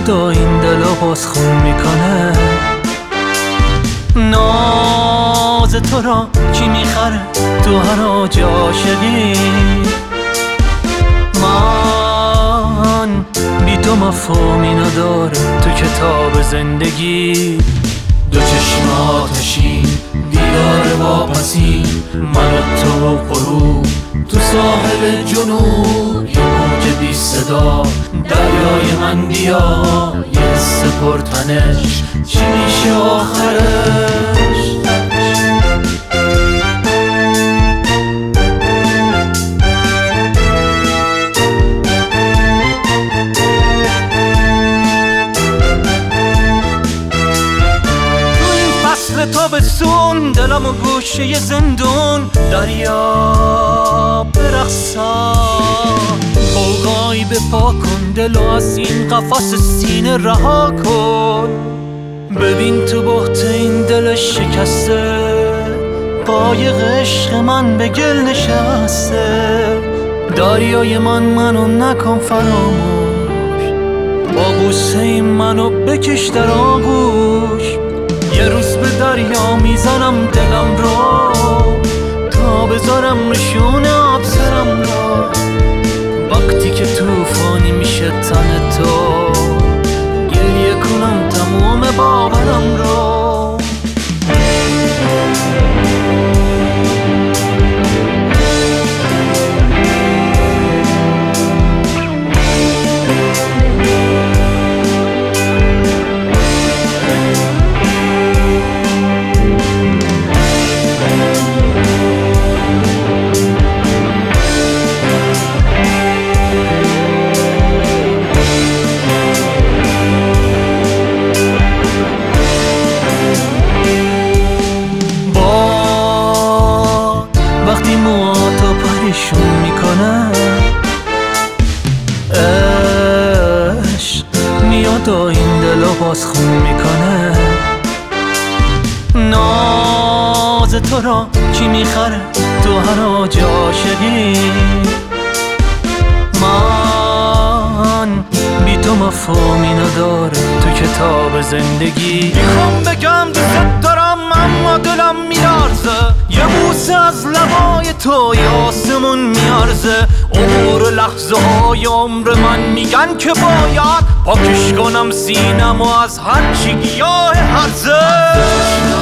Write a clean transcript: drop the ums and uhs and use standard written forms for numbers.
میاد و این دلو باز خون میکنه. ناز تو را کی میخره تو هر آج عاشقی؟ من بی تو مفهومی نداره تو کتاب زندگی. دو چشم آتشین دیدار واپسین، من و تو غروب تو ساحل جنوب، یه موج بی صدا دریای من بیا، یه حس پرتنش چی میشه آخرش؟ تابستون دلم و گوشه زندون دریا برقصا، قوقای بپا کن دلو از این قفس سینه رها کن. ببین تو بحت این دل شکسته، قایق عشق من به گل نشسته. دریای منو نکن فراموش، با بوسه منو بکش در آغوش. یه روز به دریا میزنم دلم رو تا بذارم نشون آب سرم رو. وقتی که توفانی میشه تن تو، گریه کنم تموم باورم رو. وقتی موهاتو پریشون میکنه، عشق میاد و این دلو باز خون میکنه. ناز تو را کی میخره تو هر آج عاشقی؟ من بی تو مفهومی نداره تو کتاب زندگی. میخوام بگم دوست دارم اما دلم میلرزه، یه بوسه از لبای تو یه آسمون میارزه. عمر لحظه های عمر من میگن که باید پاکش کنم سینم و از هرچی گیاه هرزه.